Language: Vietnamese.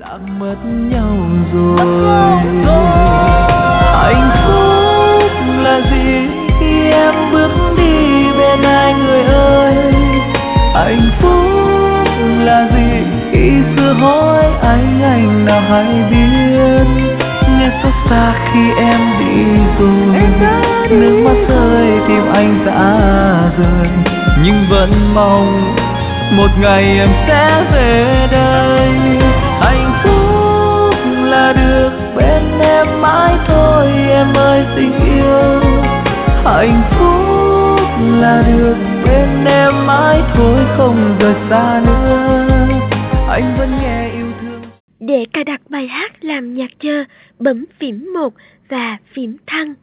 lạc mất nhau rồi. Hạnh phúc là gì khi em bước đi bên ai người ơi? Hạnh phúc là gì khi xưa hỏi anh nào hay biết? Nghe xót xa khi em đi rồi, nước mắt rơi tim anh đã rời, nhưng vẫn mong một ngày em sẽ về đây. Hạnh phúc là được bên em mãi thôi em ơi tình yêu. Hạnh phúc là được bên em mãi thôi không rời xa nữa. Anh vẫn nghe yêu thương. Để cài đặt bài hát làm nhạc chờ, bấm phím 1 và phím thăng.